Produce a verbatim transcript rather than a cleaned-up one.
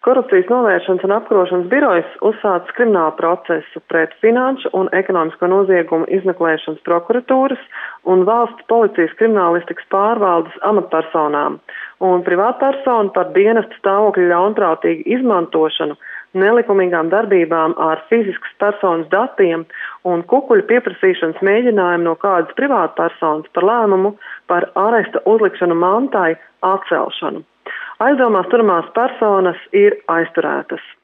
Korupcijas novēršanas un apkarošanas birojas uzsācis kriminālu procesu pret finanšu un ekonomisko noziegumu izmeklēšanas prokuratūras un valsts policijas kriminālistikas pārvaldes amatpersonām un privātpersonu par dienesta stāvokļa ļaunprātīgu izmantošanu, nelikumīgām darbībām ar fiziskas personas datiem un kukuļu pieprasīšanas mēģinājumu no kādas privātpersonas par lēmumu par aresta uzlikšanu mantai atcelšanu. Aizdomās turamās personas ir aizturētas.